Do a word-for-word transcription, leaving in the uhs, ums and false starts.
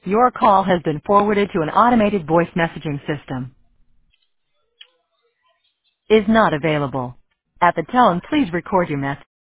Your call has been forwarded to an automated voice messaging system. Is not available. At the tone, please record your message.